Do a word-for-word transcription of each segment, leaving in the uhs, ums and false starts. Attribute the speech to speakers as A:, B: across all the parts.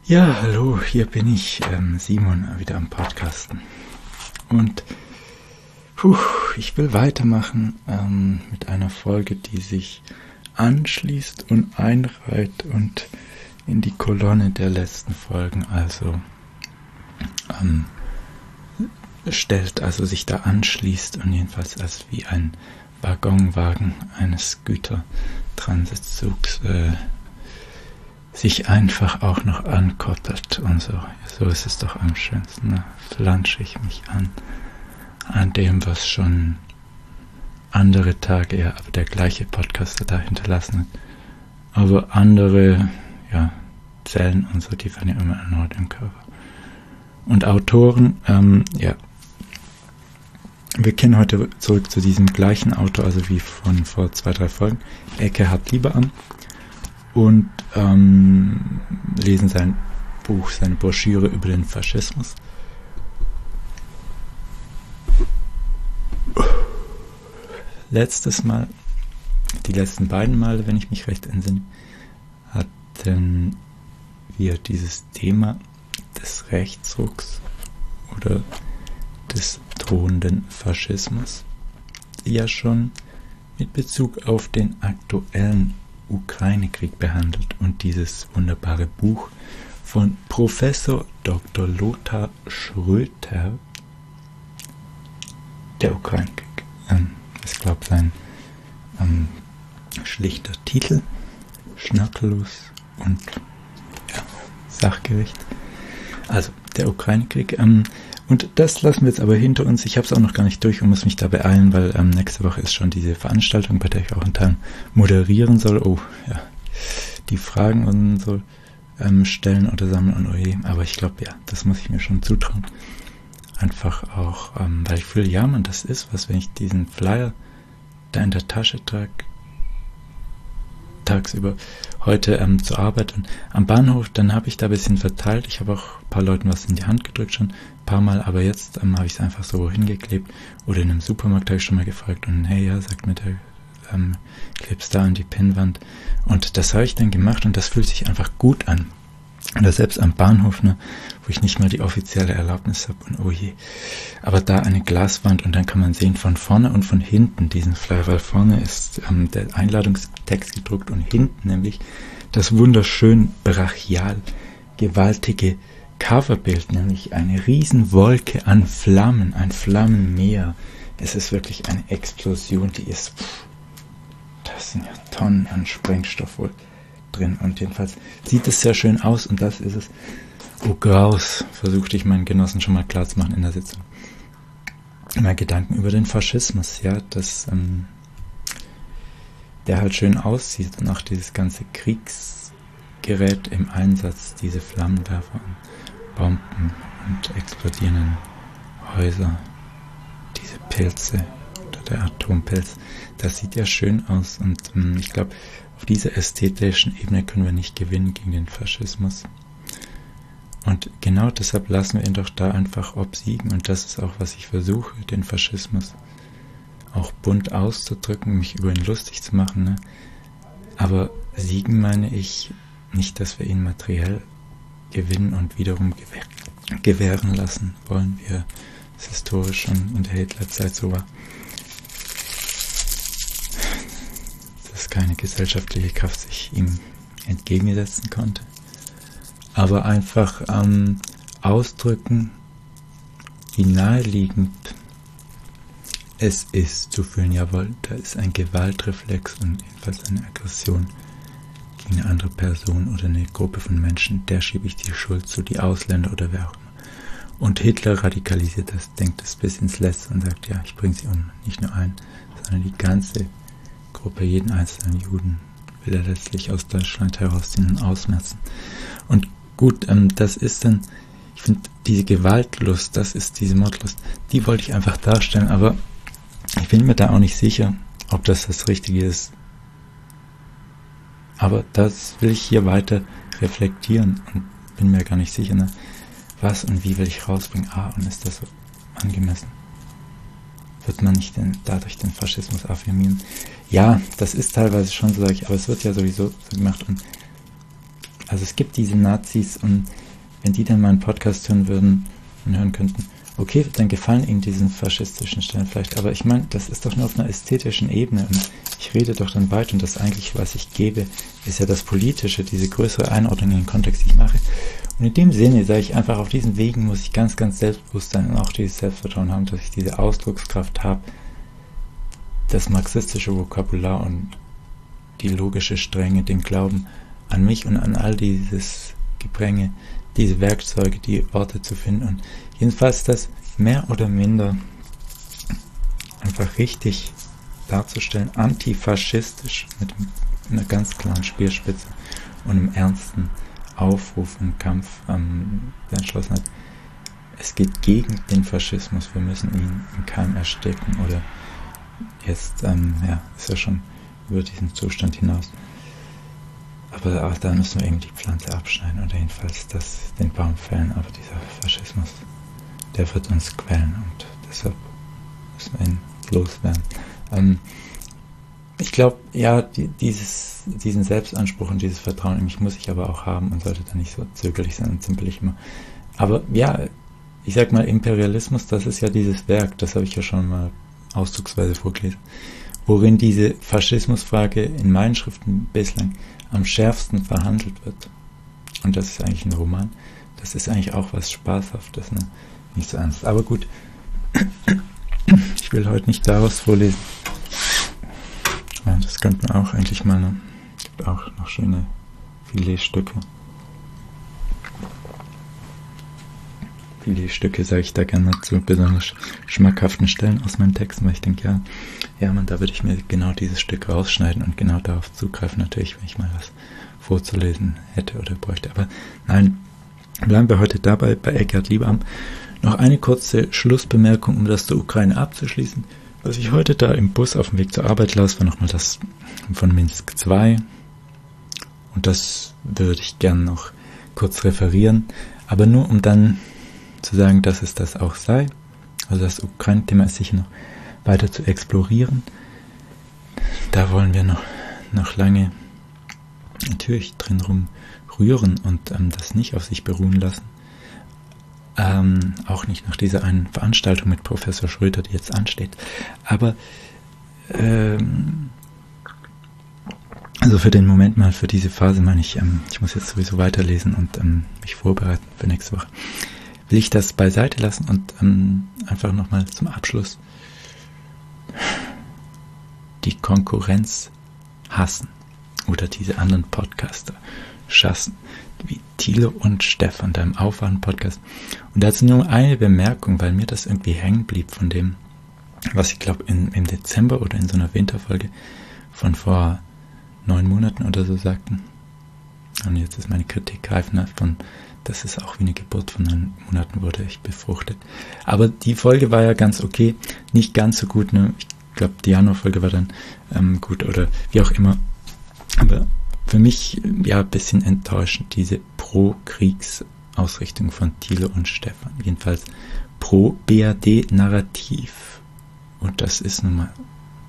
A: Ja, hallo, hier bin ich, ähm, Simon, wieder am Podcasten. Und puh, ich will weitermachen ähm, mit einer Folge, die sich anschließt und einreiht und in die Kolonne der letzten Folgen, also ähm, stellt, also sich da anschließt und jedenfalls als wie ein Waggonwagen eines Gütertransitzugs äh, sich einfach auch noch ankoppelt und so. So ist es doch am schönsten. Ne? Flansche ich mich an, an dem, was schon andere Tage, ja, aber der gleiche Podcaster da hinterlassen hat. Aber andere, ja, Zellen und so, die werden ja immer erneut im Körper. Und Autoren, ähm, ja, wir kennen heute zurück zu diesem gleichen Autor, also wie von vor zwei, drei Folgen, Eckehard Liebeamt. Und ähm, lesen sein Buch, seine Broschüre über den Faschismus. Letztes Mal, die letzten beiden Male, wenn ich mich recht entsinne, hatten wir dieses Thema des Rechtsrucks oder des drohenden Faschismus ja schon mit Bezug auf den aktuellen Ukraine-Krieg behandelt und dieses wunderbare Buch von Professor Doktor Lothar Schröter, der Ukraine-Krieg, ähm, ich glaube sein ähm, schlichter Titel, schnörkellos und ja, sachgerecht, also der Ukraine-Krieg, ähm, und das lassen wir jetzt aber hinter uns. Ich habe es auch noch gar nicht durch und muss mich da beeilen, weil ähm, nächste Woche ist schon diese Veranstaltung, bei der ich auch einen Teil moderieren soll. Oh, ja, die Fragen und so ähm, stellen oder sammeln und oh je. Aber ich glaube, ja, das muss ich mir schon zutrauen. Einfach auch, ähm, weil ich fühle, ja, man, das ist was, wenn ich diesen Flyer da in der Tasche trage, tagsüber heute ähm, zur Arbeit und am Bahnhof, dann habe ich da ein bisschen verteilt. Ich habe auch ein paar Leuten was in die Hand gedrückt schon, ein paar Mal, aber jetzt ähm, habe ich es einfach so hingeklebt oder in einem Supermarkt habe ich schon mal gefragt und hey, ja, sagt mir der, ähm, klebst da an die Pinnwand und das habe ich dann gemacht und das fühlt sich einfach gut an. Oder selbst am Bahnhof, ne, wo ich nicht mal die offizielle Erlaubnis habe und oh je. Aber da eine Glaswand und dann kann man sehen von vorne und von hinten diesen Flyer, weil vorne ist ähm, der Einladungstext gedruckt und hinten nämlich das wunderschön brachial gewaltige Coverbild, nämlich eine Riesenwolke an Flammen, ein Flammenmeer. Es ist wirklich eine Explosion, die ist, pff, das sind ja Tonnen an Sprengstoff wohl drin und jedenfalls sieht es sehr schön aus und das ist es. Oh Graus, versuchte ich meinen Genossen schon mal klar zu machen in der Sitzung. Mal Gedanken über den Faschismus, ja, dass ähm, der halt schön aussieht und auch dieses ganze Kriegsgerät im Einsatz, diese Flammenwerfer und Bomben und explodierenden Häuser, diese Pilze oder der Atompilz, das sieht ja schön aus und ähm, ich glaube, auf dieser ästhetischen Ebene können wir nicht gewinnen gegen den Faschismus. Und genau deshalb lassen wir ihn doch da einfach obsiegen. Und das ist auch, was ich versuche, den Faschismus auch bunt auszudrücken, mich über ihn lustig zu machen. Ne? Aber siegen meine ich nicht, dass wir ihn materiell gewinnen und wiederum gewähr- gewähren lassen wollen, wie es historisch schon in der Hitlerzeit so war. Keine gesellschaftliche Kraft sich ihm entgegensetzen konnte. Aber einfach ähm, ausdrücken, wie naheliegend es ist zu fühlen, jawohl, da ist ein Gewaltreflex und jedenfalls eine Aggression gegen eine andere Person oder eine Gruppe von Menschen, der schiebe ich die Schuld zu, die Ausländer oder wer auch immer. Und Hitler radikalisiert das, denkt es bis ins Letzte und sagt, ja, ich bringe sie um, nicht nur einen, sondern die ganze Gruppe, jeden einzelnen Juden will er letztlich aus Deutschland herausziehen und ausmerzen. Und gut, ähm, das ist dann, ich finde, diese Gewaltlust, das ist diese Mordlust, die wollte ich einfach darstellen, aber ich bin mir da auch nicht sicher, ob das das Richtige ist. Aber das will ich hier weiter reflektieren und bin mir gar nicht sicher, ne? Was und wie will ich rausbringen? Ah, und ist das so angemessen? Wird man nicht den, dadurch den Faschismus affirmieren? Ja, das ist teilweise schon so, sage ich, aber es wird ja sowieso so gemacht und also es gibt diese Nazis und wenn die dann meinen Podcast hören würden und hören könnten, okay, dann gefallen ihnen diesen faschistischen Stellen vielleicht, aber ich meine, das ist doch nur auf einer ästhetischen Ebene und ich rede doch dann weit und das eigentlich, was ich gebe, ist ja das Politische, diese größere Einordnung in den Kontext, die ich mache. Und in dem Sinne sage ich einfach, auf diesen Wegen muss ich ganz, ganz selbstbewusst sein und auch dieses Selbstvertrauen haben, dass ich diese Ausdruckskraft habe, das marxistische Vokabular und die logische Strenge, den Glauben an mich und an all dieses Gepränge, diese Werkzeuge, die Orte zu finden und jedenfalls das mehr oder minder einfach richtig darzustellen, antifaschistisch mit einer ganz klaren Speerspitze und einem ernsten Aufruf und Kampf ähm, der Entschlossenheit. Es geht gegen den Faschismus, wir müssen ihn in keinem ersticken oder jetzt, ähm, ja, ist ja schon über diesen Zustand hinaus. Aber auch da müssen wir eben die Pflanze abschneiden oder jedenfalls das, den Baum fällen, aber dieser Faschismus, der wird uns quälen und deshalb müssen wir ihn loswerden. Ähm, ich glaube, ja, die, dieses, diesen Selbstanspruch und dieses Vertrauen in mich muss ich aber auch haben und sollte da nicht so zögerlich sein und zimperlich immer. Aber ja, ich sag mal, Imperialismus, das ist ja dieses Werk, das habe ich ja schon mal auszugsweise vorgelesen, worin diese Faschismusfrage in meinen Schriften bislang am schärfsten verhandelt wird. Und das ist eigentlich ein Roman. Das ist eigentlich auch was Spaßhaftes, ne? Nicht so ernst. Aber gut, ich will heute nicht daraus vorlesen. Ja, das könnte man auch eigentlich mal, ne? Gibt auch noch schöne Filetstücke. Filetstücke sage ich da gerne zu besonders schmackhaften Stellen aus meinen Texten, weil ich denke, ja, ja, man, da würde ich mir genau dieses Stück rausschneiden und genau darauf zugreifen, natürlich, wenn ich mal was vorzulesen hätte oder bräuchte. Aber nein, bleiben wir heute dabei bei Eckart Liebeamt. Noch eine kurze Schlussbemerkung, um das zur Ukraine abzuschließen. Was ich heute da im Bus auf dem Weg zur Arbeit las, war nochmal das von Minsk zwei. Und das würde ich gern noch kurz referieren. Aber nur um dann zu sagen, dass es das auch sei. Also das Ukraine-Thema ist sicher noch weiter zu explorieren. Da wollen wir noch, noch lange natürlich drin rumrühren und ähm, das nicht auf sich beruhen lassen. Ähm, auch nicht nach dieser einen Veranstaltung mit Professor Schröter, die jetzt ansteht. Aber ähm, also für den Moment mal, für diese Phase meine ich, ähm, ich muss jetzt sowieso weiterlesen und ähm, mich vorbereiten für nächste Woche. Will ich das beiseite lassen und ähm, einfach nochmal zum Abschluss die Konkurrenz hassen oder diese anderen Podcaster schassen, wie Thilo und Stefan, da im Aufwachen-Podcast. Und dazu nur eine Bemerkung, weil mir das irgendwie hängen blieb von dem, was ich glaube im Dezember oder in so einer Winterfolge von vor neun Monaten oder so sagten. Und jetzt ist meine Kritik reifender von, das ist auch wie eine Geburt von neun Monaten wurde ich befruchtet. Aber die Folge war ja ganz okay, nicht ganz so gut, ne? Ich glaube, die Januarfolge war dann ähm, gut oder wie auch immer. Aber für mich ja ein bisschen enttäuschend, diese Pro-Kriegs-Ausrichtung von Thilo und Stefan. Jedenfalls Pro-B R D-Narrativ. Und das ist nun mal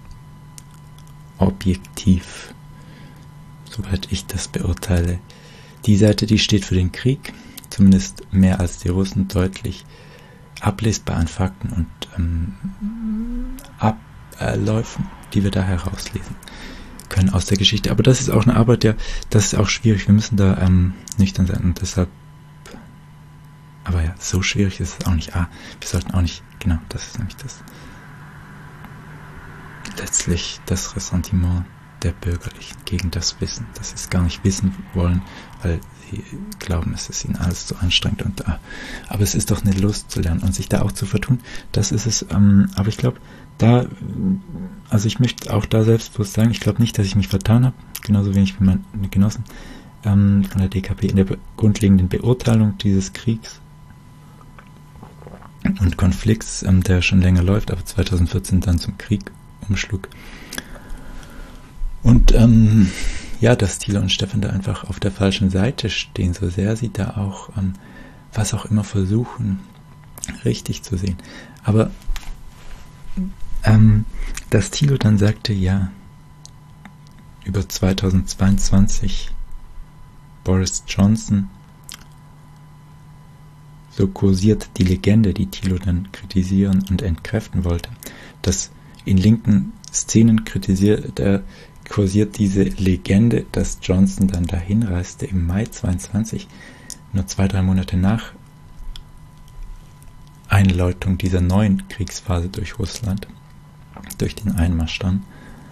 A: objektiv, soweit ich das beurteile. Die Seite, die steht für den Krieg, zumindest mehr als die Russen, deutlich ablesbar an Fakten und ähm, Abläufen, die wir da herauslesen können aus der Geschichte. Aber das ist auch eine Arbeit, ja, das ist auch schwierig. Wir müssen da ähm, nüchtern sein und deshalb, aber ja, so schwierig ist es auch nicht. Ah, wir sollten auch nicht, genau, das ist nämlich das, letztlich das Ressentiment der Bürgerlichen gegen das Wissen, dass sie es gar nicht wissen wollen, weil sie glauben, es ist ihnen alles zu anstrengend und ah, aber es ist doch eine Lust zu lernen und sich da auch zu vertun, das ist es, ähm, aber ich glaube, da, also ich möchte auch da selbstbewusst sagen, ich glaube nicht, dass ich mich vertan habe, genauso wenig wie meine Genossen ähm, von der D K P in der be- grundlegenden Beurteilung dieses Kriegs und Konflikts, ähm, der schon länger läuft, aber zweitausendvierzehn dann zum Krieg umschlug. Und ähm, ja, dass Thilo und Stefan da einfach auf der falschen Seite stehen, so sehr sie da auch ähm, was auch immer versuchen, richtig zu sehen. Aber ähm, dass Thilo dann sagte, ja, über zweitausendzweiundzwanzig Boris Johnson, so kursiert die Legende, die Thilo dann kritisieren und entkräften wollte, dass in linken Szenen kritisiert, äh, kursiert diese Legende, dass Johnson dann dahin reiste im Mai zweiundzwanzig, nur zwei, drei Monate nach Einläutung dieser neuen Kriegsphase durch Russland, durch den Einmarsch dann.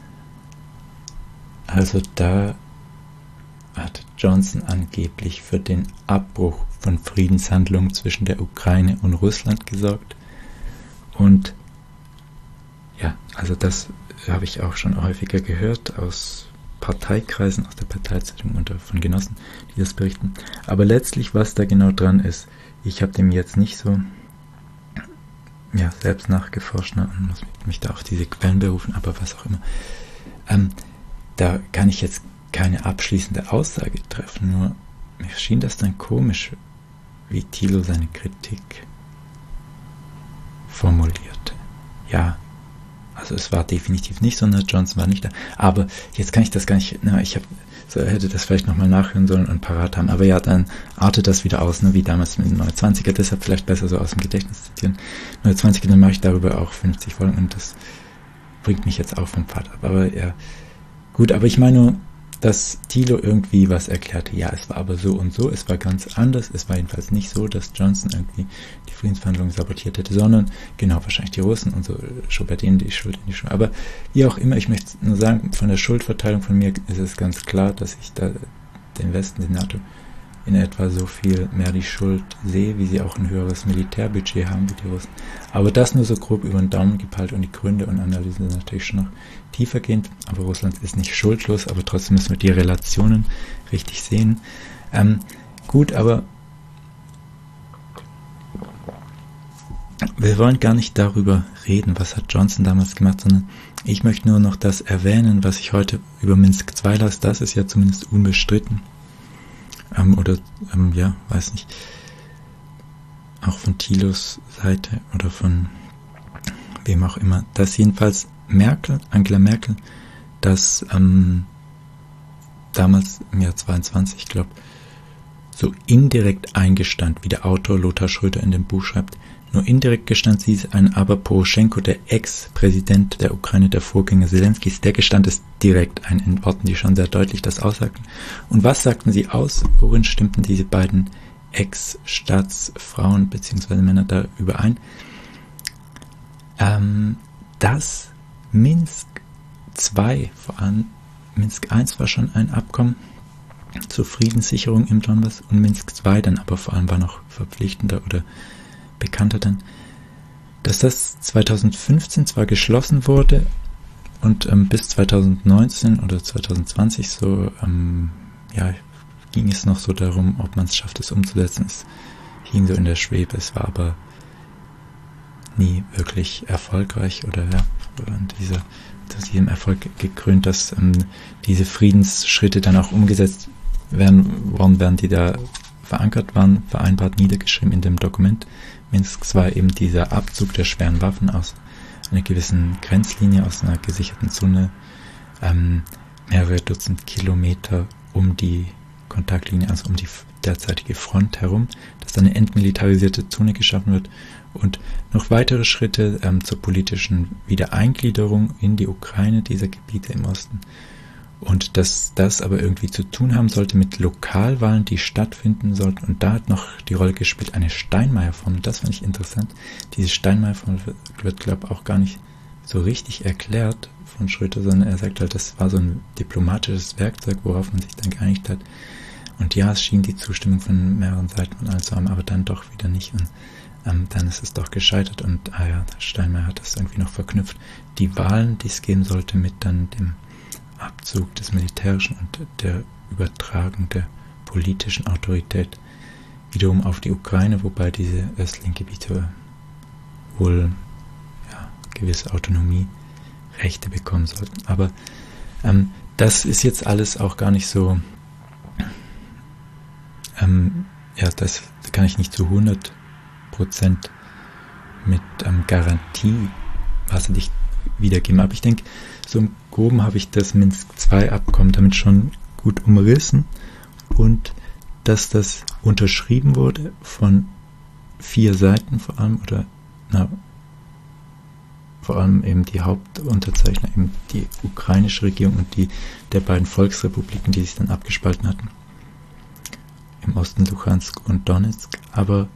A: Also da hat Johnson angeblich für den Abbruch von Friedenshandlungen zwischen der Ukraine und Russland gesorgt. Und ja, also das habe ich auch schon häufiger gehört aus Parteikreisen, aus der Parteizeitung und von Genossen, die das berichten. Aber letztlich, was da genau dran ist, ich habe dem jetzt nicht so ja, selbst nachgeforscht, ne, und muss mich da auf diese Quellen berufen, aber was auch immer. Ähm, da kann ich jetzt keine abschließende Aussage treffen, nur mir schien das dann komisch, wie Thilo seine Kritik formulierte. Ja, also es war definitiv nicht so, ne, Johnson war nicht da, aber jetzt kann ich das gar nicht, na, ich hab, so hätte das vielleicht nochmal nachhören sollen und parat haben, aber ja, dann artet das wieder aus, ne, wie damals mit dem neunundzwanziger, deshalb vielleicht besser so aus dem Gedächtnis zitieren. neunundzwanziger, dann mache ich darüber auch fünfzig Folgen und das bringt mich jetzt auch vom Pfad ab, aber ja, gut, aber ich meine nur, dass Thilo irgendwie was erklärte, ja, es war aber so und so, es war ganz anders, es war jedenfalls nicht so, dass Johnson irgendwie die Friedensverhandlungen sabotiert hätte, sondern genau, wahrscheinlich die Russen und so, schob er denen die Schuld in die Schuld. Aber wie auch immer, ich möchte nur sagen, von der Schuldverteilung von mir ist es ganz klar, dass ich da den Westen, die NATO, in etwa so viel mehr die Schuld sehe, wie sie auch ein höheres Militärbudget haben wie die Russen. Aber das nur so grob über den Daumen gepeilt und die Gründe und Analysen sind natürlich schon noch tiefergehend. Aber Russland ist nicht schuldlos, aber trotzdem müssen wir die Relationen richtig sehen. Ähm, gut, aber wir wollen gar nicht darüber reden, was hat Johnson damals gemacht, sondern ich möchte nur noch das erwähnen, was ich heute über Minsk zwei las. Das ist ja zumindest unbestritten. Ähm, oder, ähm, ja, weiß nicht, auch von Thilos Seite oder von wem auch immer, dass jedenfalls Merkel, Angela Merkel, das ähm, damals im Jahr zweiundzwanzig, ich glaube, so indirekt eingestand, wie der Autor Lothar Schröder in dem Buch schreibt, nur indirekt gestand sie es ein, aber Poroschenko, der Ex-Präsident der Ukraine, der Vorgänger Zelenskis, der gestand es direkt ein, in Worten, die schon sehr deutlich das aussagten. Und was sagten sie aus? Worin stimmten diese beiden Ex-Staatsfrauen bzw. Männer da überein? Ähm, dass Minsk zwei, vor allem Minsk eins war schon ein Abkommen zur Friedenssicherung im Donbass und Minsk zwei dann aber vor allem war noch verpflichtender oder bekannter dann, dass das zweitausendfünfzehn zwar geschlossen wurde und ähm, bis zweitausendneunzehn oder zweitausendzwanzig so, ähm, ja, ging es noch so darum, ob man es schafft, es umzusetzen. Es hing so in der Schwebe, es war aber nie wirklich erfolgreich oder ja, dieser, diesem Erfolg gekrönt, dass ähm, diese Friedensschritte dann auch umgesetzt werden, worden wären, die da verankert waren, vereinbart, niedergeschrieben in dem Dokument. Minsk zwei eben dieser Abzug der schweren Waffen aus einer gewissen Grenzlinie, aus einer gesicherten Zone, ähm, mehrere Dutzend Kilometer um die Kontaktlinie, also um die derzeitige Front herum, dass dann eine entmilitarisierte Zone geschaffen wird und noch weitere Schritte ähm, zur politischen Wiedereingliederung in die Ukraine dieser Gebiete im Osten. Und dass das aber irgendwie zu tun haben sollte mit Lokalwahlen, die stattfinden sollten. Und da hat noch die Rolle gespielt eine Steinmeier-Formel. Das fand ich interessant. Diese Steinmeier-Formel wird, wird glaube ich, auch gar nicht so richtig erklärt von Schröder, sondern er sagt halt, das war so ein diplomatisches Werkzeug, worauf man sich dann geeinigt hat. Und ja, es schien die Zustimmung von mehreren Seiten und alles zu haben, aber dann doch wieder nicht. Und ähm, dann ist es doch gescheitert. Und ah ja, Steinmeier hat das irgendwie noch verknüpft. Die Wahlen, die es geben sollte, mit dann dem Abzug des Militärischen und der Übertragung der politischen Autorität wiederum auf die Ukraine, wobei diese östlichen Gebiete wohl ja, gewisse Autonomierechte bekommen sollten. Aber ähm, das ist jetzt alles auch gar nicht so, ähm, ja, das kann ich nicht zu hundert Prozent mit ähm, Garantie wasserdicht wiedergeben. Aber ich denke, so im Groben habe ich das Minsk zwei Abkommen damit schon gut umrissen und dass das unterschrieben wurde von vier Seiten vor allem, oder na, vor allem eben die Hauptunterzeichner, eben die ukrainische Regierung und die der beiden Volksrepubliken, die sich dann abgespalten hatten, im Osten Luhansk und Donetsk. Aber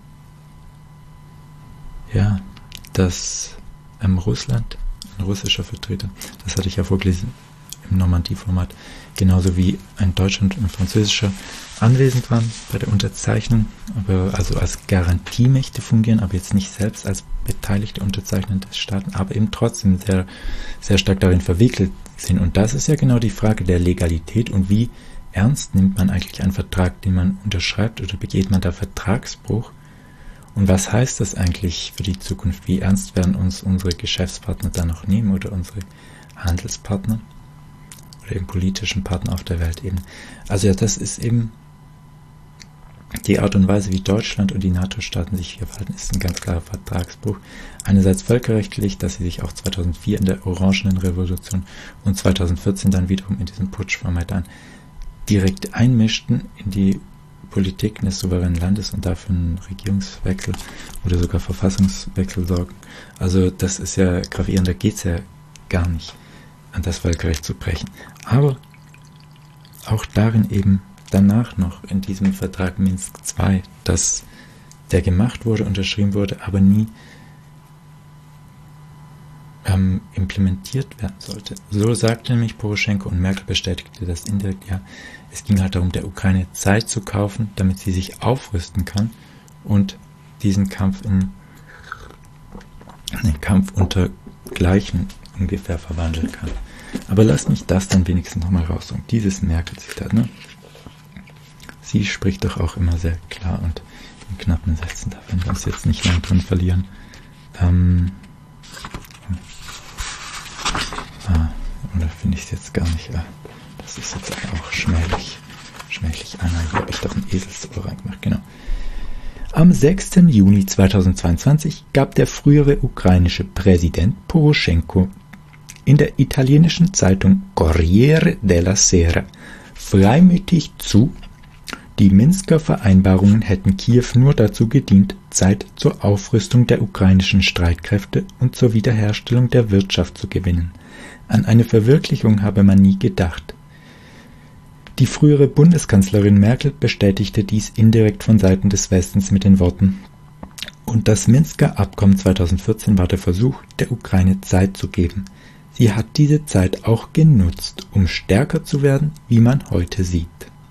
A: ja, dass ähm, Russland, ein russischer Vertreter, das hatte ich ja vorgelesen im Normandie-Format, genauso wie ein deutscher und ein französischer anwesend waren bei der Unterzeichnung, aber also als Garantiemächte fungieren, aber jetzt nicht selbst als beteiligte Unterzeichner des Staaten, aber eben trotzdem sehr, sehr stark darin verwickelt sind. Und das ist ja genau die Frage der Legalität und wie ernst nimmt man eigentlich einen Vertrag, den man unterschreibt, oder begeht man da Vertragsbruch? Und was heißt das eigentlich für die Zukunft? Wie ernst werden uns unsere Geschäftspartner da noch nehmen oder unsere Handelspartner oder eben politischen Partner auf der Welt eben? Also ja, das ist eben die Art und Weise, wie Deutschland und die NATO-Staaten sich hier verhalten, ist ein ganz klarer Vertragsbruch. Einerseits völkerrechtlich, dass sie sich auch zweitausendvier in der Orangenen Revolution und zweitausendvierzehn dann wiederum in diesem Putsch von Maidan direkt einmischten in die Politik eines souveränen Landes und dafür einen Regierungswechsel oder sogar Verfassungswechsel sorgen. Also das ist ja gravierend, da geht es ja gar nicht, an das Völkerrecht zu brechen. Aber auch darin eben danach noch in diesem Vertrag Minsk zwei, dass der gemacht wurde, unterschrieben wurde, aber nie ähm, implementiert werden sollte. So sagte nämlich Poroschenko, und Merkel bestätigte das indirekt, ja, es ging halt darum, der Ukraine Zeit zu kaufen, damit sie sich aufrüsten kann und diesen Kampf in einen Kampf unter Gleichen ungefähr verwandeln kann. Aber lass mich das dann wenigstens nochmal rausholen. Dieses Merkel-Zitat, ne? Sie spricht doch auch immer sehr klar und in knappen Sätzen, da werden wir uns jetzt nicht lang drin verlieren. Ähm, ah, oder finde ich es jetzt gar nicht? Ah, das ist jetzt auch schmählich. Schmählich. Ah nein, hier habe ich doch ein Eselsohr reingemacht, genau. Am sechsten Juni zweitausendzweiundzwanzig gab der frühere ukrainische Präsident Poroschenko in der italienischen Zeitung Corriere della Sera freimütig zu, die Minsker Vereinbarungen hätten Kiew nur dazu gedient, Zeit zur Aufrüstung der ukrainischen Streitkräfte und zur Wiederherstellung der Wirtschaft zu gewinnen. An eine Verwirklichung habe man nie gedacht. Die frühere Bundeskanzlerin Merkel bestätigte dies indirekt von Seiten des Westens mit den Worten: Und das Minsker Abkommen zweitausendvierzehn war der Versuch, der Ukraine Zeit zu geben. Sie hat diese Zeit auch genutzt, um stärker zu werden, wie man heute sieht.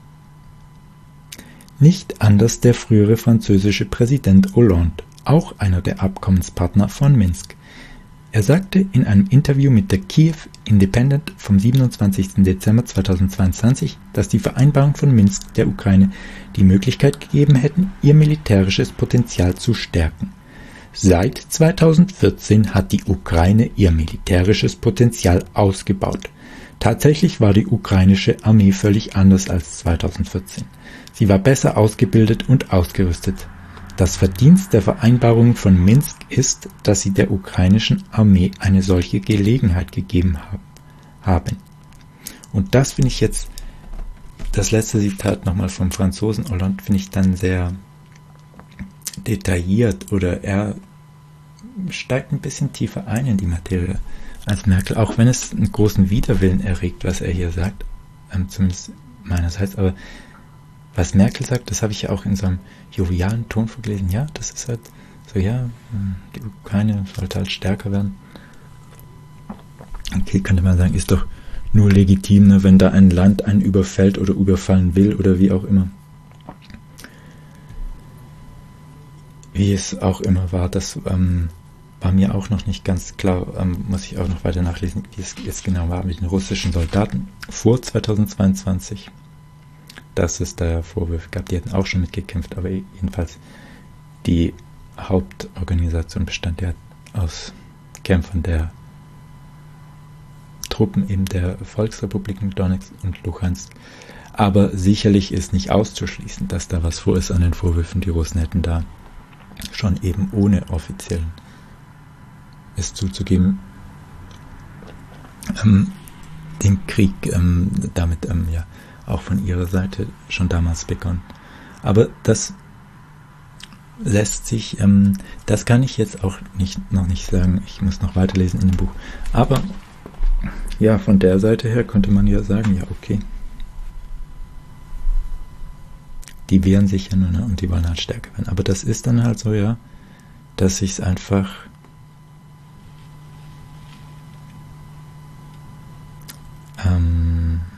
A: Nicht anders der frühere französische Präsident Hollande, auch einer der Abkommenspartner von Minsk. Er sagte in einem Interview mit der Kiew Independent vom siebenundzwanzigsten Dezember zweitausendzweiundzwanzig, dass die Vereinbarungen von Minsk der Ukraine die Möglichkeit gegeben hätten, ihr militärisches Potenzial zu stärken. Seit zweitausendvierzehn hat die Ukraine ihr militärisches Potenzial ausgebaut. Tatsächlich war die ukrainische Armee völlig anders als zweitausendvierzehn. Sie war besser ausgebildet und ausgerüstet. Das Verdienst der Vereinbarungen von Minsk ist, dass sie der ukrainischen Armee eine solche Gelegenheit gegeben haben. Und das finde ich jetzt, das letzte Zitat nochmal vom Franzosen Hollande, finde ich dann sehr detailliert, oder er steigt ein bisschen tiefer ein in die Materie als Merkel, auch wenn es einen großen Widerwillen erregt, was er hier sagt, ähm, zumindest meinerseits, aber was Merkel sagt, das habe ich ja auch in so einem jovialen Ton vorgelesen, ja, das ist halt so, ja, die Ukraine sollte halt stärker werden. Okay, könnte man sagen, ist doch nur legitim, ne, wenn da ein Land einen überfällt oder überfallen will oder wie auch immer. Wie es auch immer war, das ähm, war mir auch noch nicht ganz klar, ähm, muss ich auch noch weiter nachlesen, wie es jetzt genau war mit den russischen Soldaten vor zweitausendzweiundzwanzig. Dass es da Vorwürfe gab, die hätten auch schon mitgekämpft, aber jedenfalls die Hauptorganisation bestand ja aus Kämpfern der Truppen eben der Volksrepubliken Donetsk und Luhansk. Aber sicherlich ist nicht auszuschließen, dass da was vor ist an den Vorwürfen. Die Russen hätten da schon eben ohne offiziellen es zuzugeben, ähm, den Krieg ähm, damit ähm, ja auch von ihrer Seite schon damals begonnen. Aber das lässt sich, ähm, das kann ich jetzt auch nicht, noch nicht sagen. Ich muss noch weiterlesen in dem Buch. Aber ja, von der Seite her könnte man ja sagen, ja, okay. Die wehren sich ja nur, ne, und die wollen halt stärker werden. Aber das ist dann halt so, ja, dass ich es einfach ähm,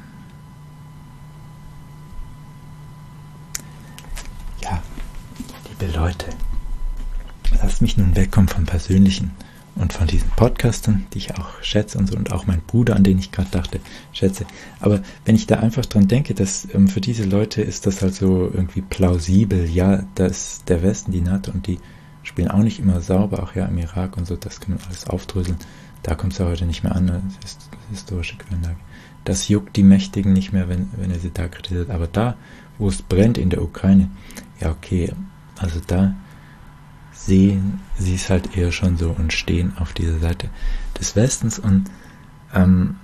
A: ja, liebe Leute, lasst mich nun wegkommen vom Persönlichen und von diesen Podcastern, die ich auch schätze und so, und auch mein Bruder, an den ich gerade dachte, schätze. Aber wenn ich da einfach dran denke, dass ähm, für diese Leute ist das halt so irgendwie plausibel, ja, dass der Westen, die NATO, und die spielen auch nicht immer sauber, auch ja im Irak und so, das kann man alles aufdröseln. Da kommt es ja heute nicht mehr an, das ist historische Quellenlage. Das juckt die Mächtigen nicht mehr, wenn, wenn er sie da kritisiert. Aber da, wo es brennt in der Ukraine, ja okay, also da sehen sie es halt eher schon so und stehen auf dieser Seite des Westens und ähm,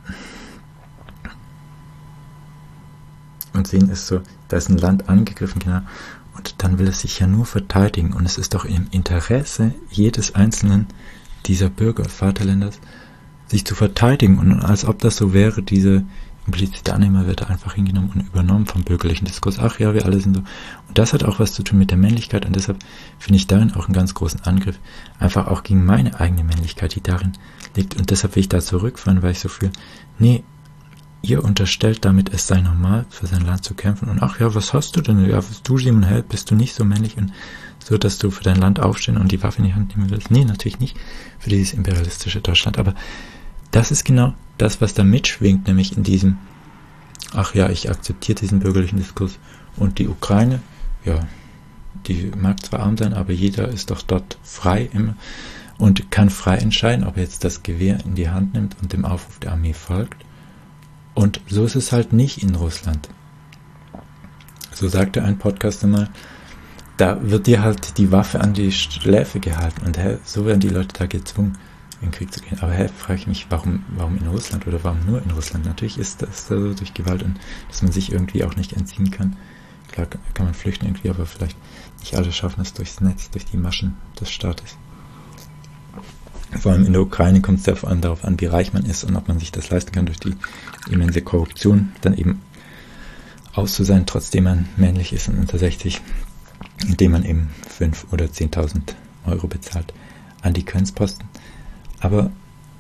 A: und sehen es so, da ist ein Land angegriffen, genau, und dann will es sich ja nur verteidigen, und es ist doch im Interesse jedes einzelnen dieser Bürger Vaterländers, sich zu verteidigen, und als ob das so wäre, diese implizite Annahme wird einfach hingenommen und übernommen vom bürgerlichen Diskurs. Ach ja, wir alle sind so. Und das hat auch was zu tun mit der Männlichkeit, und deshalb finde ich darin auch einen ganz großen Angriff, einfach auch gegen meine eigene Männlichkeit, die darin liegt. Und deshalb will ich da zurückfahren, weil ich so fühle, nee, ihr unterstellt damit, es sei normal, für sein Land zu kämpfen. Und ach ja, was hast du denn? Ja, du, Simon Held, bist du nicht so männlich und so, dass du für dein Land aufstehen und die Waffe in die Hand nehmen willst? Nee, natürlich nicht für dieses imperialistische Deutschland. Aber das ist genau das, was da mitschwingt, nämlich in diesem, ach ja, ich akzeptiere diesen bürgerlichen Diskurs. Und die Ukraine, ja, die mag zwar arm sein, aber jeder ist doch dort frei immer und kann frei entscheiden, ob er jetzt das Gewehr in die Hand nimmt und dem Aufruf der Armee folgt. Und so ist es halt nicht in Russland. So sagte ein Podcaster mal, da wird dir halt die Waffe an die Schläfe gehalten, und hä, so werden die Leute da gezwungen, in den Krieg zu gehen. Aber hä, frage ich mich, warum, warum in Russland oder warum nur in Russland? Natürlich ist das so durch Gewalt, und dass man sich irgendwie auch nicht entziehen kann. Klar kann man flüchten irgendwie, aber vielleicht nicht alle schaffen es durchs Netz, durch die Maschen des Staates. Vor allem in der Ukraine kommt es ja vor allem darauf an, wie reich man ist und ob man sich das leisten kann, durch die immense Korruption dann eben aus zu sein, trotzdem man männlich ist und unter sechzig, indem man eben fünf oder zehntausend Euro bezahlt an die Grenzposten. Aber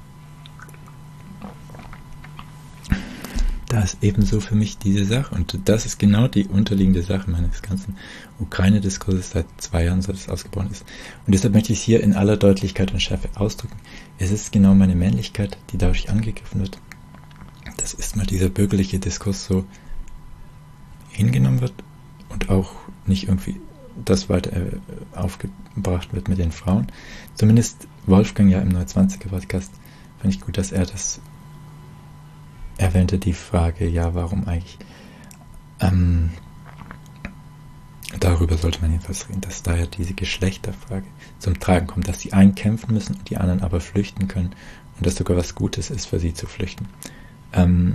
A: da ist ebenso für mich diese Sache, und das ist genau die unterliegende Sache meines ganzen Ukraine-Diskurses seit zwei Jahren, seit es ausgebrochen ist. Und deshalb möchte ich es hier in aller Deutlichkeit und Schärfe ausdrücken. Es ist genau meine Männlichkeit, die dadurch angegriffen wird. Das ist mal dieser bürgerliche Diskurs so hingenommen wird und auch nicht irgendwie das weiter äh, aufgebracht wird mit den Frauen. Zumindest Wolfgang ja im neunundzwanziger-Podcast fand ich gut, dass er das erwähnte, die Frage, ja, warum eigentlich ähm, darüber sollte man jedenfalls reden, dass da ja diese Geschlechterfrage zum Tragen kommt, dass die einen kämpfen müssen und die anderen aber flüchten können und dass sogar was Gutes ist für sie zu flüchten. Ähm,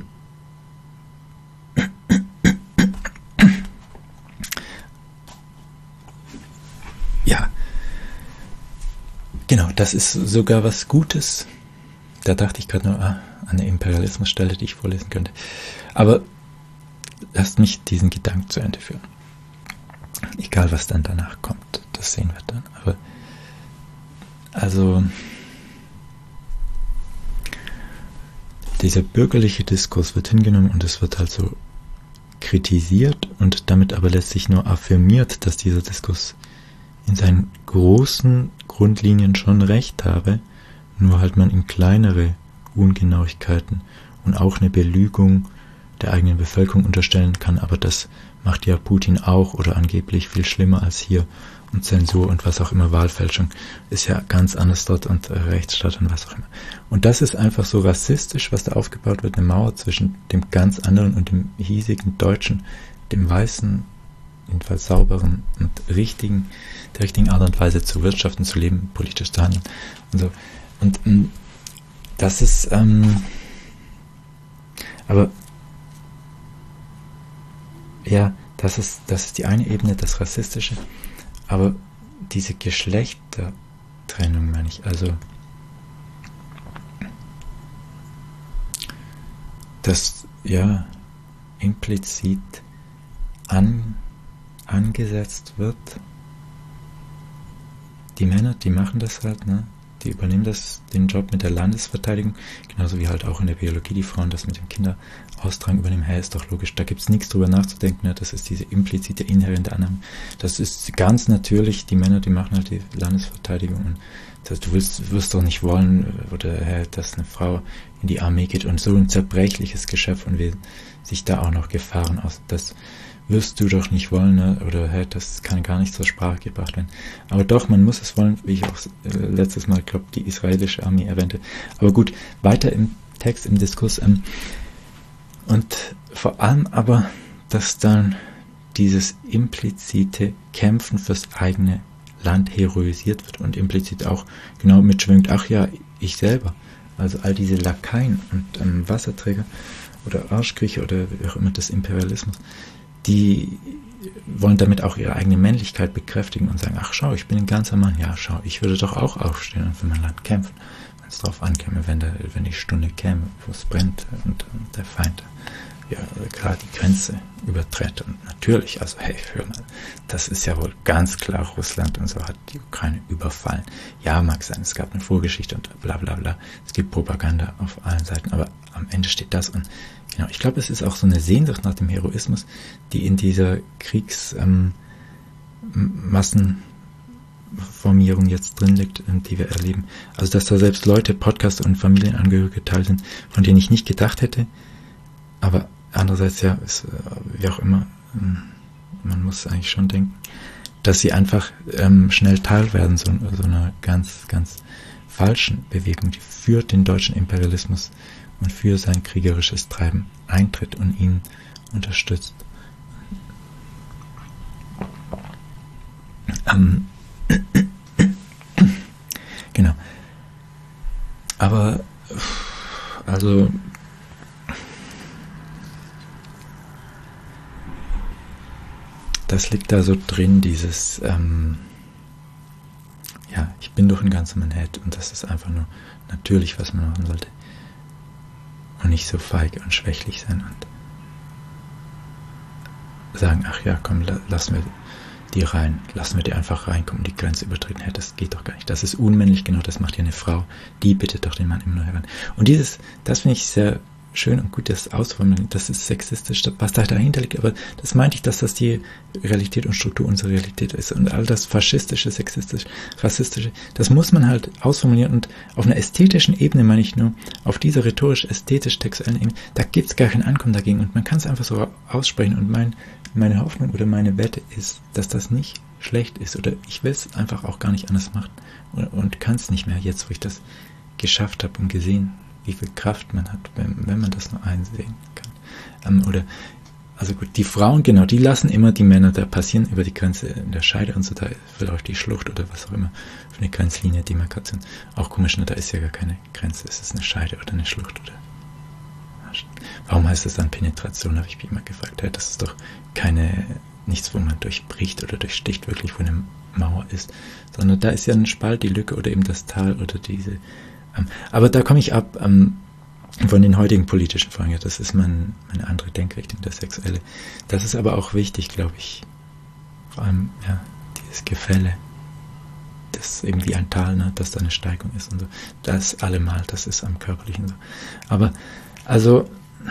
A: ja, genau, das ist sogar was Gutes. Da dachte ich gerade nur, ah, an der Imperialismusstelle, die ich vorlesen könnte. Aber lasst mich diesen Gedanken zu Ende führen. Egal, was dann danach kommt, das sehen wir dann. Aber also dieser bürgerliche Diskurs wird hingenommen und es wird halt so kritisiert und damit aber letztlich nur affirmiert, dass dieser Diskurs in seinen großen Grundlinien schon recht habe, nur halt man ihm kleinere Ungenauigkeiten und auch eine Belügung der eigenen Bevölkerung unterstellen kann, aber das macht ja Putin auch oder angeblich viel schlimmer als hier, und Zensur und was auch immer, Wahlfälschung ist ja ganz anders dort und äh, Rechtsstaat und was auch immer. Und das ist einfach so rassistisch, was da aufgebaut wird, eine Mauer zwischen dem ganz anderen und dem hiesigen Deutschen, dem weißen, jedenfalls sauberen und richtigen, der richtigen Art und Weise zu wirtschaften, zu leben, politisch zu handeln und so. Und ähm, das ist, ähm, aber ja, das ist, das ist die eine Ebene, das Rassistische, aber diese Geschlechtertrennung, meine ich, also dass ja implizit an, angesetzt wird. Die Männer, die machen das halt, ne? Die übernehmen das, den Job mit der Landesverteidigung, genauso wie halt auch in der Biologie die Frauen das mit dem Kinderaustragen übernehmen. Hey, ist doch logisch, da gibt es nichts drüber nachzudenken, ne? Das ist diese implizite, inhärente Annahme. Das ist ganz natürlich, die Männer, die machen halt die Landesverteidigung und das, du willst, wirst doch nicht wollen, oder hey, dass eine Frau in die Armee geht und so ein zerbrechliches Geschöpf und wir sich da auch noch Gefahren aus, das wirst du doch nicht wollen, ne? Oder hey, das kann gar nicht zur Sprache gebracht werden. Aber doch, man muss es wollen, wie ich auch äh, letztes Mal, glaube die israelische Armee erwähnte. Aber gut, weiter im Text, im Diskurs. Ähm, und vor allem aber, dass dann dieses implizite Kämpfen fürs eigene Land heroisiert wird und implizit auch genau mitschwingt, ach ja, ich selber. Also all diese Lakaien und ähm, Wasserträger oder Arschkriecher oder wie auch immer des Imperialismus, die wollen damit auch ihre eigene Männlichkeit bekräftigen und sagen, ach schau, ich bin ein ganzer Mann, ja schau, ich würde doch auch aufstehen und für mein Land kämpfen, wenn es drauf ankäme, wenn, der, wenn die Stunde käme, wo es brennt und, und der Feind ja klar die Grenze übertritt. Und natürlich, also hey, hör mal, das ist ja wohl ganz klar, Russland und so hat die Ukraine überfallen. Ja, mag sein, es gab eine Vorgeschichte und bla bla bla, es gibt Propaganda auf allen Seiten, aber am Ende steht das und genau, ich glaube, es ist auch so eine Sehnsucht nach dem Heroismus, die in dieser Kriegsmassenformierung ähm, jetzt drin liegt, die wir erleben. Also, dass da selbst Leute, Podcaster und Familienangehörige teil sind, von denen ich nicht gedacht hätte, aber andererseits, ja, ist, wie auch immer, man muss eigentlich schon denken, dass sie einfach ähm, schnell Teil werden, so, so einer ganz, ganz falschen Bewegung, die für den deutschen Imperialismus und für sein kriegerisches Treiben eintritt und ihn unterstützt. Ähm, genau. Aber, also, das liegt da so drin, dieses, ähm, ja, ich bin doch ein ganzer Manhattan und das ist einfach nur natürlich, was man machen sollte. Und nicht so feige und schwächlich sein und sagen, ach ja, komm, lassen wir die rein, lassen wir die einfach reinkommen, die Grenze übertreten. Hey, das geht doch gar nicht. Das ist unmännlich, genau, das macht ja eine Frau. Die bittet doch den Mann immer nur heran. Und dieses, das finde ich sehr schön und gut, das Ausformulieren, das ist sexistisch, was da dahinter liegt, aber das meinte ich, dass das die Realität und Struktur unserer Realität ist und all das faschistische, sexistische, rassistische, das muss man halt ausformulieren und auf einer ästhetischen Ebene, meine ich nur, auf dieser rhetorisch-ästhetisch-textuellen Ebene, da gibt es gar kein Ankommen dagegen und man kann es einfach so aussprechen und mein, meine Hoffnung oder meine Wette ist, dass das nicht schlecht ist oder ich will es einfach auch gar nicht anders machen und, und kann es nicht mehr jetzt, wo ich das geschafft habe und gesehen, wie viel Kraft man hat, wenn, wenn man das nur einsehen kann. Ähm, oder, also gut, die Frauen, genau, die lassen immer die Männer da passieren über die Grenze in der Scheide und so, da verläuft die Schlucht oder was auch immer für eine Grenzlinie, Demarkation. Auch komisch, ne, da ist ja gar keine Grenze, es ist eine Scheide oder eine Schlucht oder. Warum heißt das dann Penetration, habe ich mich immer gefragt. Ja, das ist doch keine, nichts, wo man durchbricht oder durchsticht, wirklich, wo eine Mauer ist, sondern da ist ja ein Spalt, die Lücke oder eben das Tal oder diese. Aber da komme ich ab ähm, von den heutigen politischen Fragen. Das ist mein, meine andere Denkrichtung, das Sexuelle. Das ist aber auch wichtig, glaube ich. Vor allem, ja, dieses Gefälle. Das ist eben wie ein Tal, ne, dass da eine Steigung ist und so. Das allemal, das ist am Körperlichen so. Aber, also,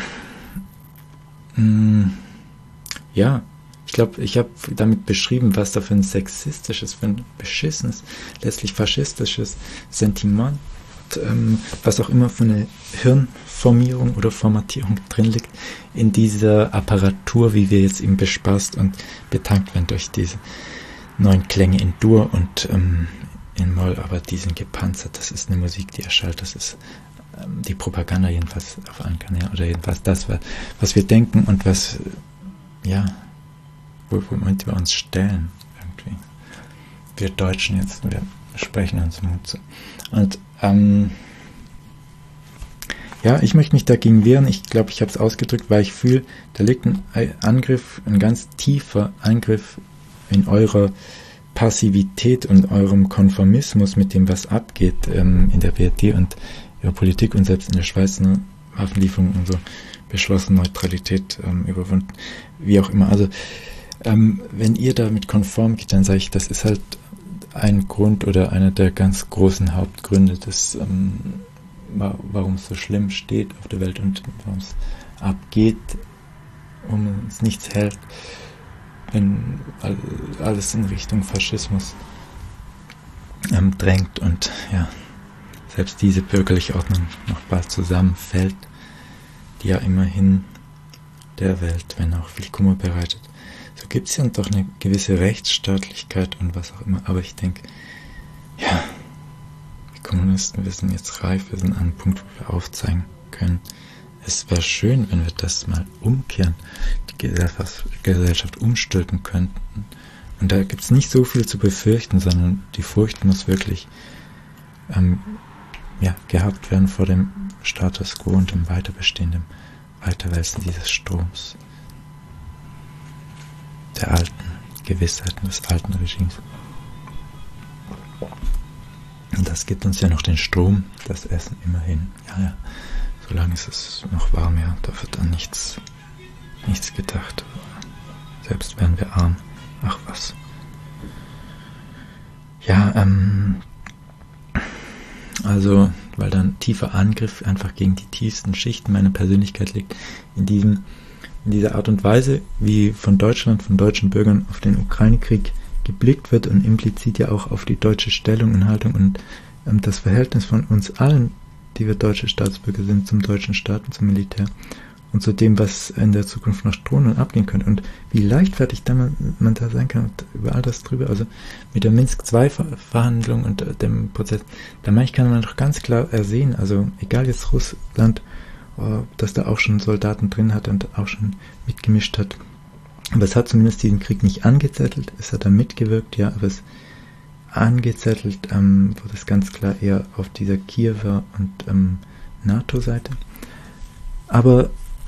A: mh, ja, ich glaube, ich habe damit beschrieben, was da für ein sexistisches, für ein beschissenes, letztlich faschistisches Sentiment, was auch immer für eine Hirnformierung oder Formatierung drin liegt, in dieser Apparatur, wie wir jetzt eben bespaßt und betankt werden durch diese neuen Klänge in Dur und ähm, in Moll, aber die sind gepanzert, das ist eine Musik, die erschallt, das ist ähm, die Propaganda jedenfalls auf allen Kanälen, oder jedenfalls das, was wir denken und was, ja, womit wir uns stellen, irgendwie. Wir Deutschen jetzt, wir sprechen uns Mut zu. Und Ähm, ja, ich möchte mich dagegen wehren. Ich glaube, ich habe es ausgedrückt, weil ich fühle, da liegt ein Angriff, ein ganz tiefer Angriff in eurer Passivität und eurem Konformismus mit dem, was abgeht ähm, in der B R D und ihrer Politik und selbst in der Schweiz, ne, Waffenlieferungen und so, beschlossen, Neutralität ähm, überwunden, wie auch immer. Also ähm, wenn ihr damit konform geht, dann sage ich, das ist halt ein Grund oder einer der ganz großen Hauptgründe, des, ähm, warum es so schlimm steht auf der Welt und warum es abgeht, um uns nichts hält, wenn alles in Richtung Faschismus ähm, drängt und ja, selbst diese bürgerliche Ordnung noch bald zusammenfällt, die ja immerhin der Welt, wenn auch viel Kummer bereitet. So gibt es ja doch eine gewisse Rechtsstaatlichkeit und was auch immer, aber ich denke, ja, die Kommunisten, wir sind jetzt reif, wir sind an einem Punkt, wo wir aufzeigen können, es wäre schön, wenn wir das mal umkehren, die Gesellschaft, Gesellschaft umstülpen könnten. Und da gibt es nicht so viel zu befürchten, sondern die Furcht muss wirklich ähm, ja, gehabt werden vor dem Status quo und dem Weiterbestehen, dem Weiterwälzen dieses Stroms, der alten Gewissheiten des alten Regimes. Und das gibt uns ja noch den Strom, das Essen immerhin. Ja, ja. Solange ist es noch warm, ja, da wird an nichts, nichts gedacht. Selbst werden wir arm. Ach was. Ja, ähm, also, weil dann tiefer Angriff einfach gegen die tiefsten Schichten meiner Persönlichkeit liegt, in diesem, in dieser Art und Weise, wie von Deutschland, von deutschen Bürgern auf den Ukraine-Krieg geblickt wird und implizit ja auch auf die deutsche Stellung und Haltung und ähm, das Verhältnis von uns allen, die wir deutsche Staatsbürger sind, zum deutschen Staat und zum Militär und zu dem, was in der Zukunft noch drohen und abgehen könnte und wie leichtfertig da man, man da sein kann und über all das drüber, also mit der Minsk zwei Verhandlung und äh, dem Prozess, da meine ich, kann man doch ganz klar ersehen, also egal jetzt Russland, äh, dass da auch schon Soldaten drin hat und auch schon mitgemischt hat, aber es hat zumindest diesen Krieg nicht angezettelt, es hat da mitgewirkt, ja, aber es angezettelt ähm, wurde es ganz klar eher auf dieser Kiewer und ähm, NATO-Seite. Aber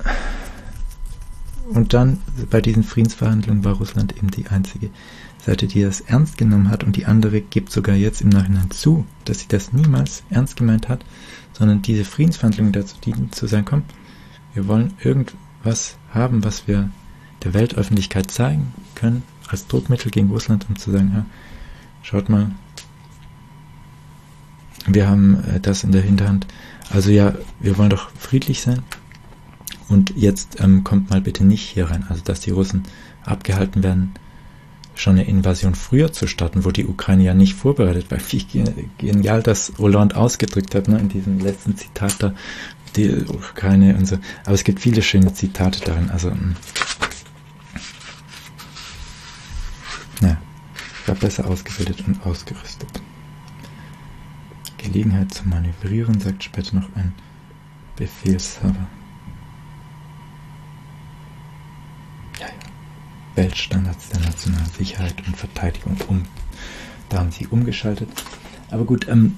A: und dann bei diesen Friedensverhandlungen war Russland eben die einzige Seite, die das ernst genommen hat und die andere gibt sogar jetzt im Nachhinein zu, dass sie das niemals ernst gemeint hat, sondern diese Friedensverhandlungen dazu dienen, zu sagen, komm, wir wollen irgendwas haben, was wir der Weltöffentlichkeit zeigen können, als Druckmittel gegen Russland, um zu sagen, ja, schaut mal, wir haben äh, das in der Hinterhand. Also ja, wir wollen doch friedlich sein. Und jetzt ähm, kommt mal bitte nicht hier rein. Also dass die Russen abgehalten werden, schon eine Invasion früher zu starten, wo die Ukraine ja nicht vorbereitet war. Wie genial das Hollande ausgedrückt hat, ne, in diesem letzten Zitat da, die Ukraine und so. Aber es gibt viele schöne Zitate darin. Also, mh. ja. War besser ausgebildet und ausgerüstet. Gelegenheit zu manövrieren, sagt später noch ein Befehlshaber. Ja, ja. Weltstandards der nationalen Sicherheit und Verteidigung um. Da haben sie umgeschaltet. Aber gut, ähm,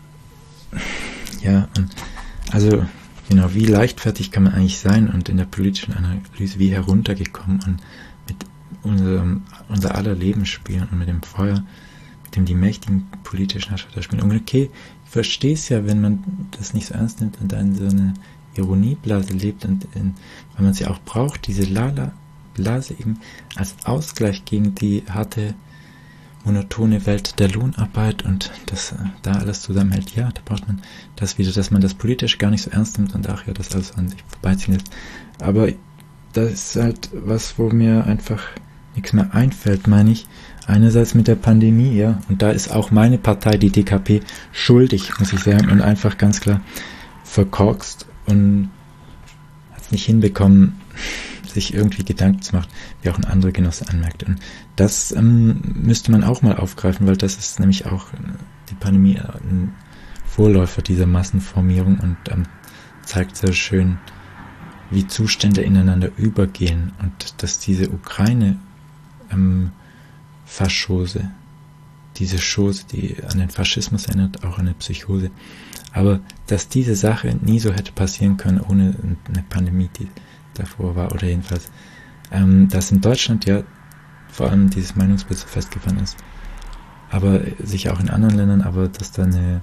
A: ja, also genau, wie leichtfertig kann man eigentlich sein und in der politischen Analyse wie heruntergekommen und mit Unser, unser aller Leben spielen und mit dem Feuer, mit dem die mächtigen politischen Herrscher spielen. Und okay, ich verstehe es ja, wenn man das nicht so ernst nimmt und da in so eine Ironieblase lebt und in, weil man sie auch braucht, diese Lala-Blase eben als Ausgleich gegen die harte, monotone Welt der Lohnarbeit und das da alles zusammenhält. Ja, da braucht man das wieder, dass man das politisch gar nicht so ernst nimmt und ach ja, das alles an sich vorbeiziehen lässt. Aber das ist halt was, wo mir einfach nichts mehr einfällt, meine ich. Einerseits mit der Pandemie, ja, und da ist auch meine Partei, die D K P, schuldig, muss ich sagen, und einfach ganz klar verkorkst und hat es nicht hinbekommen, sich irgendwie Gedanken zu machen, wie auch ein anderer Genosse anmerkte. Und das ähm, müsste man auch mal aufgreifen, weil das ist nämlich auch die Pandemie ein Vorläufer dieser Massenformierung und ähm, zeigt sehr schön, wie Zustände ineinander übergehen und dass diese Ukraine ähm, Faschose diese Chose, die an den Faschismus erinnert, auch an eine Psychose. Aber dass diese Sache nie so hätte passieren können ohne eine Pandemie, die davor war, oder jedenfalls, ähm, dass in Deutschland ja vor allem dieses Meinungsbild so festgefahren ist, aber sicher auch in anderen Ländern, aber dass da eine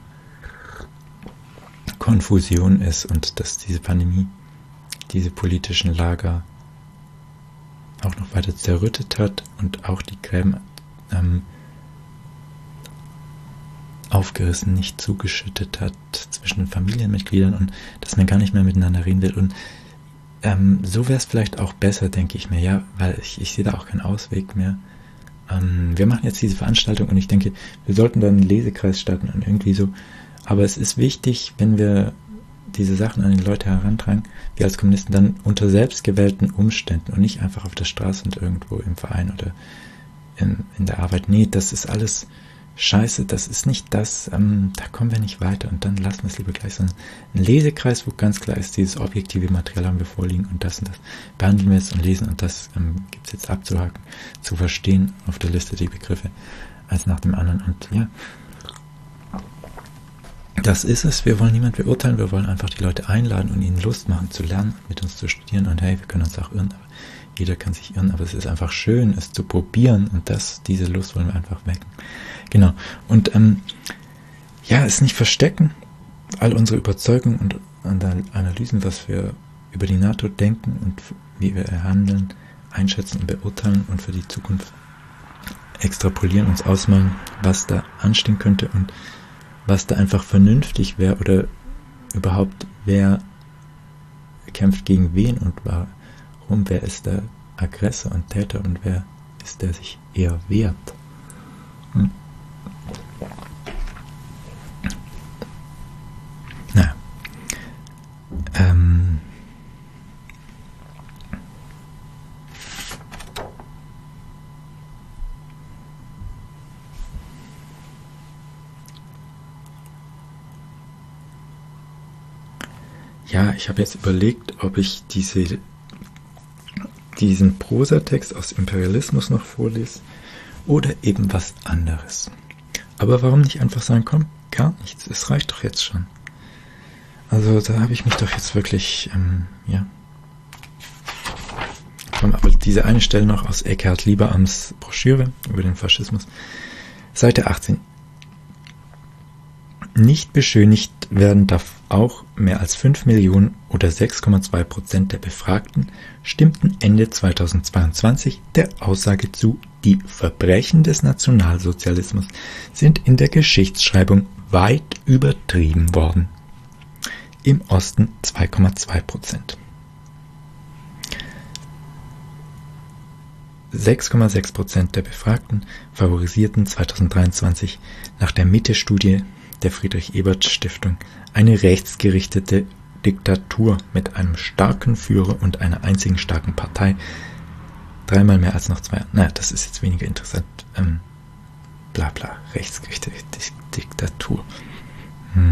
A: Konfusion ist und dass diese Pandemie diese politischen Lager auch noch weiter zerrüttet hat und auch die Gräben ähm, aufgerissen, nicht zugeschüttet hat zwischen Familienmitgliedern und dass man gar nicht mehr miteinander reden will. Und ähm, so wäre es vielleicht auch besser, denke ich mir, ja, weil ich, ich sehe da auch keinen Ausweg mehr. Ähm, wir machen jetzt diese Veranstaltung und ich denke, wir sollten dann einen Lesekreis starten und irgendwie so. Aber es ist wichtig, wenn wir diese Sachen an die Leute herantragen, wir als Kommunisten dann unter selbstgewählten Umständen und nicht einfach auf der Straße und irgendwo im Verein oder in, in der Arbeit. Nee, das ist alles Scheiße, das ist nicht das, ähm, da kommen wir nicht weiter und dann lassen wir es lieber gleich, sondern ein Lesekreis, wo ganz klar ist, dieses objektive Material haben wir vorliegen und das und das behandeln wir jetzt und lesen und das ähm, gibt es jetzt abzuhaken, zu verstehen auf der Liste die Begriffe, als nach dem anderen. Und ja, das ist es, wir wollen niemand beurteilen, wir wollen einfach die Leute einladen und ihnen Lust machen zu lernen, mit uns zu studieren und hey, wir können uns auch irren, aber jeder kann sich irren, aber es ist einfach schön, es zu probieren und das, diese Lust wollen wir einfach wecken. Genau, und ähm, ja, es nicht verstecken, all unsere Überzeugungen und, und Analysen, was wir über die NATO denken und wie wir handeln, einschätzen und beurteilen und für die Zukunft extrapolieren, uns ausmalen, was da anstehen könnte und was da einfach vernünftig wäre oder überhaupt wer kämpft gegen wen und warum, wer ist der Aggressor und Täter und wer ist der sich eher wehrt. Hm. Na, ähm, ja, ich habe jetzt überlegt, ob ich diese, diesen Prosatext aus Imperialismus noch vorlese oder eben was anderes. Aber warum nicht einfach sagen, komm, gar nichts, es reicht doch jetzt schon. Also da habe ich mich doch jetzt wirklich, ähm, ja. Komm, aber diese eine Stelle noch aus Eckhard Liebeamts Broschüre über den Faschismus. Seite achtzehn. Nicht beschönigt werden darf auch mehr als fünf Millionen oder sechs Komma zwei Prozent der Befragten stimmten Ende zweitausendzweiundzwanzig der Aussage zu, die Verbrechen des Nationalsozialismus sind in der Geschichtsschreibung weit übertrieben worden. Im Osten zwei Komma zwei Prozent. sechs Komma sechs Prozent der Befragten favorisierten zweitausenddreiundzwanzig nach der Mitte-Studie der Friedrich-Ebert-Stiftung eine rechtsgerichtete Diktatur mit einem starken Führer und einer einzigen starken Partei. Dreimal mehr als noch zwei. Naja, das ist jetzt weniger interessant. Ähm, bla bla, rechtsgerichtete Diktatur. Hm.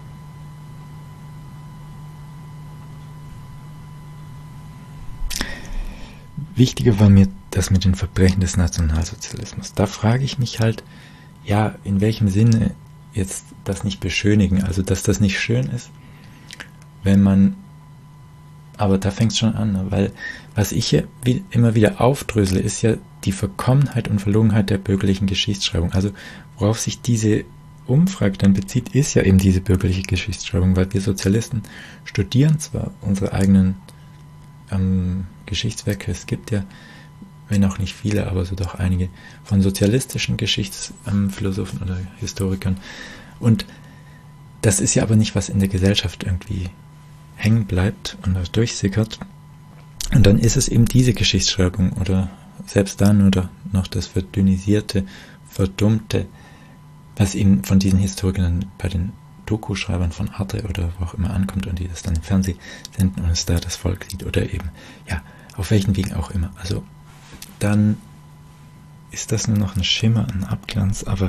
A: Wichtiger war mir das mit den Verbrechen des Nationalsozialismus. Da frage ich mich halt, ja, in welchem Sinne jetzt das nicht beschönigen, also dass das nicht schön ist, wenn man, aber da fängt es schon an, weil was ich hier wie, immer wieder aufdrösele, ist ja die Verkommenheit und Verlogenheit der bürgerlichen Geschichtsschreibung. Also worauf sich diese Umfrage dann bezieht, ist ja eben diese bürgerliche Geschichtsschreibung, weil wir Sozialisten studieren zwar unsere eigenen ähm, Geschichtswerke, es gibt ja, wenn auch nicht viele, aber so doch einige, von sozialistischen Geschichtsphilosophen ähm, oder Historikern. Und das ist ja aber nicht, was in der Gesellschaft irgendwie hängen bleibt und durchsickert. Und dann ist es eben diese Geschichtsschreibung oder selbst dann oder noch das verdünnisierte, verdummte, was eben von diesen Historikern bei den Doku-Schreibern von Arte oder wo auch immer ankommt und die das dann im Fernsehen senden und es da das Volk sieht oder eben, ja, auf welchen Wegen auch immer. Also dann ist das nur noch ein Schimmer, ein Abglanz, aber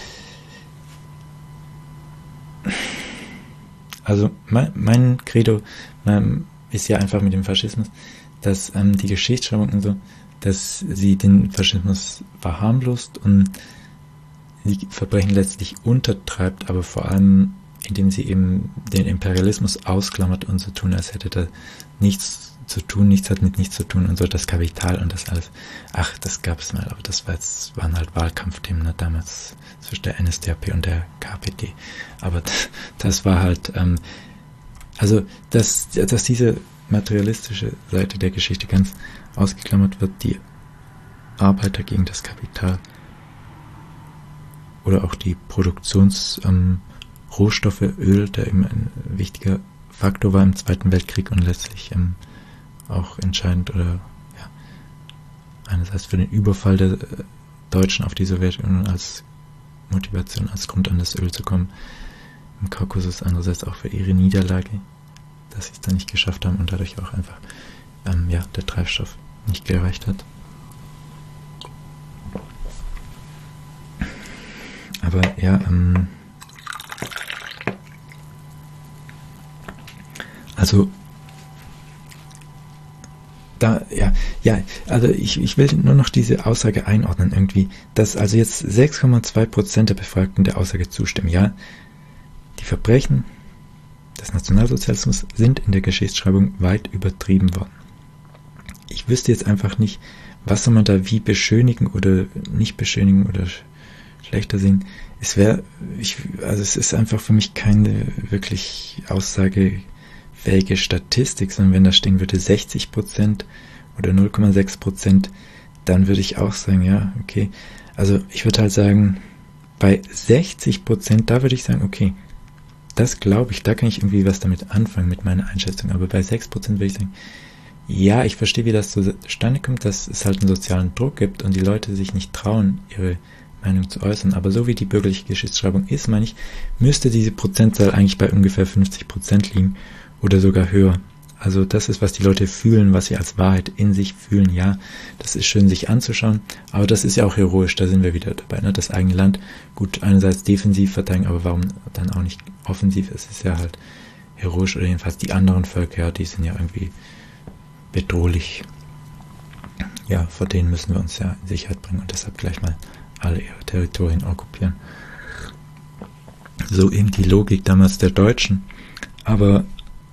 A: also mein, mein Credo mein, ist ja einfach mit dem Faschismus, dass ähm, die Geschichtsschreibung und so, dass sie den Faschismus verharmlost und die Verbrechen letztlich untertreibt, aber vor allem, indem sie eben den Imperialismus ausklammert und so tun, als hätte da nichts zu tun, nichts hat mit nichts zu tun und so, das Kapital und das alles. Ach, das gab es mal, aber das war jetzt, waren halt Wahlkampfthemen, ne, damals zwischen der N S D A P und der K P D. Aber das, das war halt, ähm, also, dass, dass diese materialistische Seite der Geschichte ganz ausgeklammert wird, die Arbeiter gegen das Kapital oder auch die Produktionsrohstoffe, ähm, Öl, der eben ein wichtiger Faktor war im Zweiten Weltkrieg und letztlich ähm, auch entscheidend oder ja, einerseits für den Überfall der äh, Deutschen auf die Sowjetunion als Motivation, als Grund an das Öl zu kommen im Kaukasus, andererseits auch für ihre Niederlage, dass sie es dann nicht geschafft haben und dadurch auch einfach ähm, ja, der Treibstoff nicht gereicht hat. Aber ja, ähm, also da, ja, ja, also ich, ich will nur noch diese Aussage einordnen irgendwie, dass also jetzt sechs Komma zwei Prozent der Befragten der Aussage zustimmen, ja, die Verbrechen des Nationalsozialismus sind in der Geschichtsschreibung weit übertrieben worden. Ich wüsste jetzt einfach nicht, was soll man da wie beschönigen oder nicht beschönigen oder schlechter sehen. Es wäre, ich, also es ist einfach für mich keine wirklich aussagefähige Statistik, sondern wenn da stehen würde sechzig Prozent oder null Komma sechs Prozent, dann würde ich auch sagen, ja, okay. Also ich würde halt sagen, bei sechzig Prozent, da würde ich sagen, okay, das glaube ich, da kann ich irgendwie was damit anfangen, mit meiner Einschätzung. Aber bei sechs Prozent würde ich sagen, ja, ich verstehe, wie das zustande kommt, dass es halt einen sozialen Druck gibt und die Leute sich nicht trauen, ihre Meinung zu äußern. Aber so wie die bürgerliche Geschichtsschreibung ist, meine ich, müsste diese Prozentzahl eigentlich bei ungefähr fünfzig Prozent liegen oder sogar höher. Also das ist, was die Leute fühlen, was sie als Wahrheit in sich fühlen. Ja, das ist schön, sich anzuschauen, aber das ist ja auch heroisch, da sind wir wieder dabei. Ne? Das eigene Land, gut, einerseits defensiv verteidigen, aber warum dann auch nicht offensiv? Es ist ja halt heroisch, oder jedenfalls die anderen Völker, ja, die sind ja irgendwie bedrohlich. Ja, vor denen müssen wir uns ja in Sicherheit bringen und deshalb gleich mal alle ihre Territorien okkupieren. So eben die Logik damals der Deutschen. Aber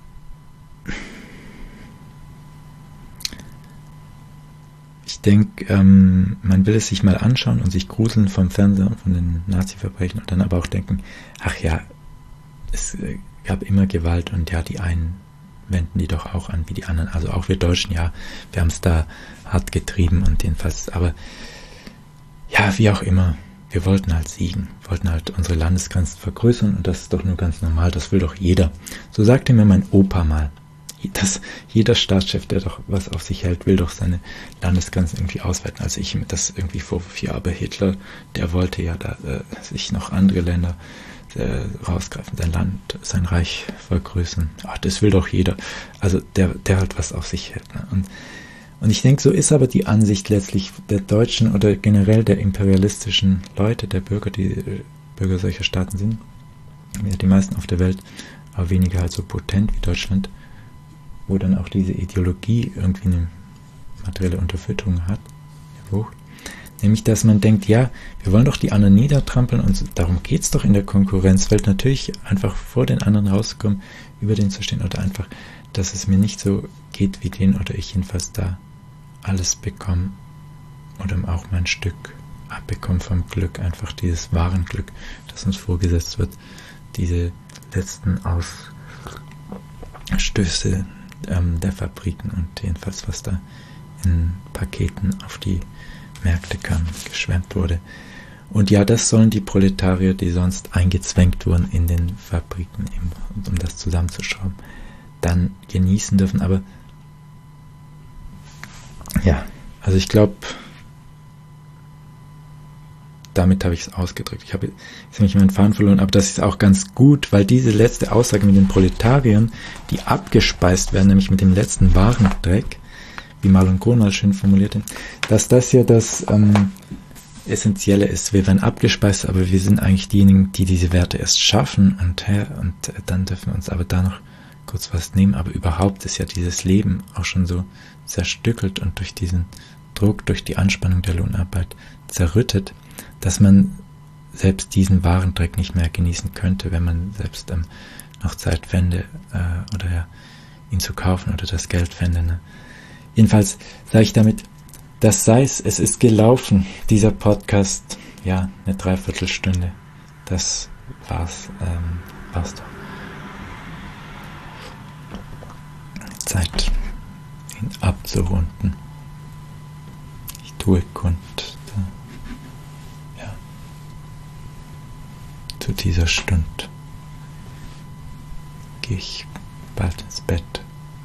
A: ich denke, ähm, man will es sich mal anschauen und sich gruseln vom Fernseher und von den Nazi-Verbrechen und dann aber auch denken, ach ja, es äh, gab immer Gewalt und ja, die einen wenden die doch auch an wie die anderen. Also auch wir Deutschen, ja, wir haben es da hart getrieben und jedenfalls, aber ja, wie auch immer, wir wollten halt siegen, wollten halt unsere Landesgrenzen vergrößern und das ist doch nur ganz normal, das will doch jeder. So sagte mir mein Opa mal, dass jeder Staatschef, der doch was auf sich hält, will doch seine Landesgrenzen irgendwie ausweiten. Also ich das irgendwie vorwurf, ja, aber Hitler, der wollte ja da äh, sich noch andere Länder äh, rausgreifen, sein Land, sein Reich vergrößern. Ach, das will doch jeder. Also der, der halt was auf sich hält. Ne? Und Und ich denke, so ist aber die Ansicht letztlich der Deutschen oder generell der imperialistischen Leute, der Bürger, die äh, Bürger solcher Staaten sind, ja, die meisten auf der Welt, aber weniger halt so potent wie Deutschland, wo dann auch diese Ideologie irgendwie eine materielle Unterfütterung hat, nämlich, dass man denkt, ja, wir wollen doch die anderen niedertrampeln und so, darum geht es doch in der Konkurrenzwelt, natürlich einfach vor den anderen rauszukommen, über den zu stehen oder einfach, dass es mir nicht so geht wie den oder ich jedenfalls da alles bekomme oder auch mein Stück abbekomme vom Glück, einfach dieses wahren Glück, das uns vorgesetzt wird, diese letzten Ausstöße ähm, der Fabriken und jedenfalls was da in Paketen auf die Märkte kam, geschwemmt wurde. Und ja, das sollen die Proletarier, die sonst eingezwängt wurden in den Fabriken, eben, um das zusammenzuschrauben, dann genießen dürfen. Aber ja, also ich glaube, damit habe ich es ausgedrückt. Ich habe jetzt nämlich meinen Faden verloren, aber das ist auch ganz gut, weil diese letzte Aussage mit den Proletariern, die abgespeist werden, nämlich mit dem letzten wahren Dreck, wie Marlon Kohn mal schön formulierte, dass das ja das ähm, Essentielle ist. Wir werden abgespeist, aber wir sind eigentlich diejenigen, die diese Werte erst schaffen und, her, und äh, dann dürfen wir uns aber da noch kurz was nehmen. Aber überhaupt ist ja dieses Leben auch schon so zerstückelt und durch diesen Druck, durch die Anspannung der Lohnarbeit zerrüttet, dass man selbst diesen Warendreck nicht mehr genießen könnte, wenn man selbst ähm, noch Zeit fände äh, oder ja, ihn zu kaufen oder das Geld fände. Ne? Jedenfalls sage ich damit, das sei's, es ist gelaufen, dieser Podcast, ja, eine Dreiviertelstunde, das war's, ähm, war's doch. Zeit, ihn abzurunden. Ich tue kund, ja, zu dieser Stunde gehe ich bald ins Bett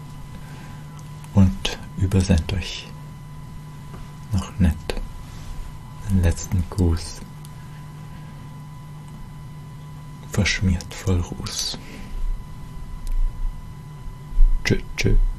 A: und übersend euch noch nett den letzten Gruß, verschmiert voll Ruß. Tschö, tschö.